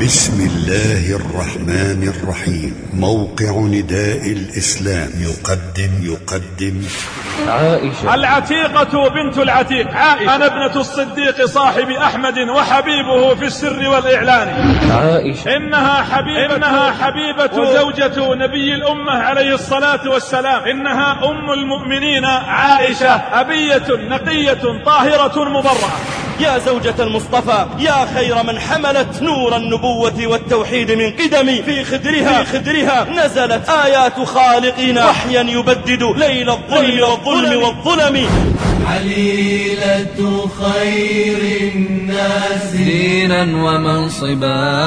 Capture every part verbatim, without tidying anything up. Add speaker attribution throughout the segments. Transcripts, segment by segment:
Speaker 1: بسم الله الرحمن الرحيم. موقع نداء الإسلام يقدم يقدم
Speaker 2: عائشة
Speaker 3: العتيقة بنت العتيق عائشة، أنا ابنة الصديق صاحب أحمد وحبيبه في السر والإعلان.
Speaker 2: عائشة
Speaker 3: إنها حبيبة, إنها حبيبة وزوجة نبي الأمة عليه الصلاة والسلام. إنها أم المؤمنين عائشة، أبية نقية طاهرة مبرعة.
Speaker 4: يا زوجة المصطفى، يا خير من حملت نور النبوة والتوحيد من قدم. في خدرها, في خدرها نزلت آيات خالقنا وحيا يبدد ليل الظلم والظلم والظلم.
Speaker 5: عليلة خير الناس
Speaker 6: دينا ومنصبا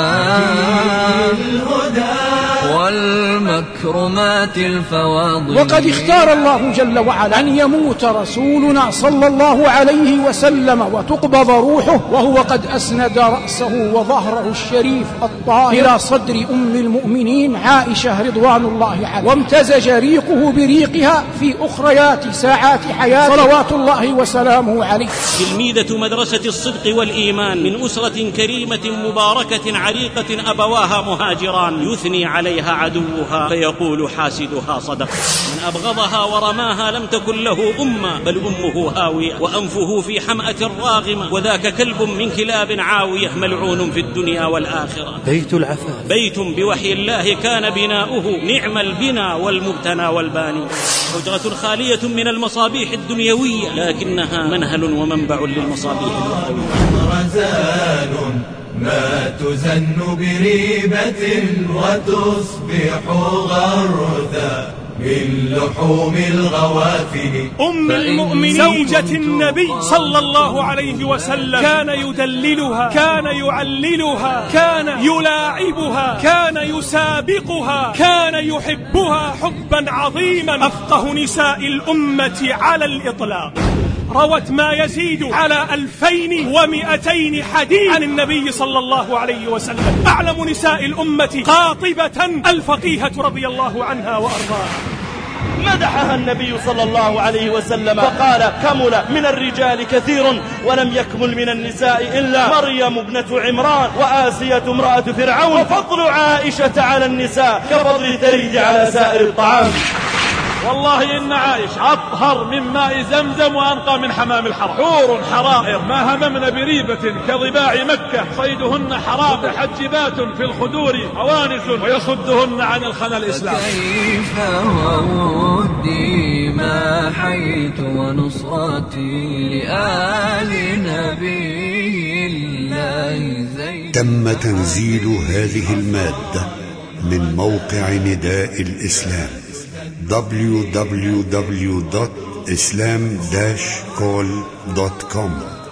Speaker 6: والمكرمات الفواضل.
Speaker 7: وقد اختار الله جل وعلا أن يموت رسولنا صلى الله عليه وسلم وتقبض روحه وهو قد أسند رأسه وظهره الشريف الطاهر إلى صدر أم المؤمنين عائشة رضوان الله عنها، وامتزج ريقه بريقها في أخريات ساعات حياته صلوات الله وسلامه عليه.
Speaker 8: تلميذة مدرسة الصدق والإيمان من أسرة كريمة مباركة عريقة أبواها مهاجران، يثني عليها عدوها فيقول حاسدها صدق. من أبغضها ورماها لم تكن له أمة، بل أمه هاوية وأنفه في حمأة راغمة، وذاك كلب من كلاب عاوية ملعون في الدنيا والآخرة.
Speaker 2: بيت العفاف
Speaker 8: بيت بوحي الله كان بناؤه، نعم البنا والمبتنى والباني. حجرة خالية من المصابيح الدنيوية، لكنها منهل ومنبع للمصابيح الأخروية.
Speaker 5: رزان ما تزن بريبة وتصبح غرثا من لحوم الغوافل.
Speaker 3: أم المؤمنين زوجة النبي صلى الله عليه وسلم كان يدللها، كان يعللها، كان يلاعبها، كان يسابقها، كان يحبها حبا عظيما، أفقه نساء الأمة على الإطلاق. روت ما يزيد على ألفين ومئتين حديث عن النبي صلى الله عليه وسلم. أعلم نساء الأمة قاطبة الفقيهة رضي الله عنها وأرضاها.
Speaker 4: مدحها النبي صلى الله عليه وسلم فقال: كمل من الرجال كثير ولم يكمل من النساء إلا مريم ابنة عمران وآسية امرأة فرعون، وفضل عائشة على النساء كفضل الثريد على سائر الطعام.
Speaker 3: والله إن عائشة أطهر من ماء زمزم وأنقى من حمام الحرم. حور حرائر ما هممن بريبة كضباع مكة، صيدهن حرام، محجبات في الخدور أوانس ويصدهن عن الخنا الإسلام.
Speaker 6: كيف ودي ما حيت ونصرتي لآل نبي الله زين.
Speaker 1: تم تنزيل هذه المادة من موقع نداء الإسلام دبليو دبليو دبليو دوت إسلام داش كول دوت كوم.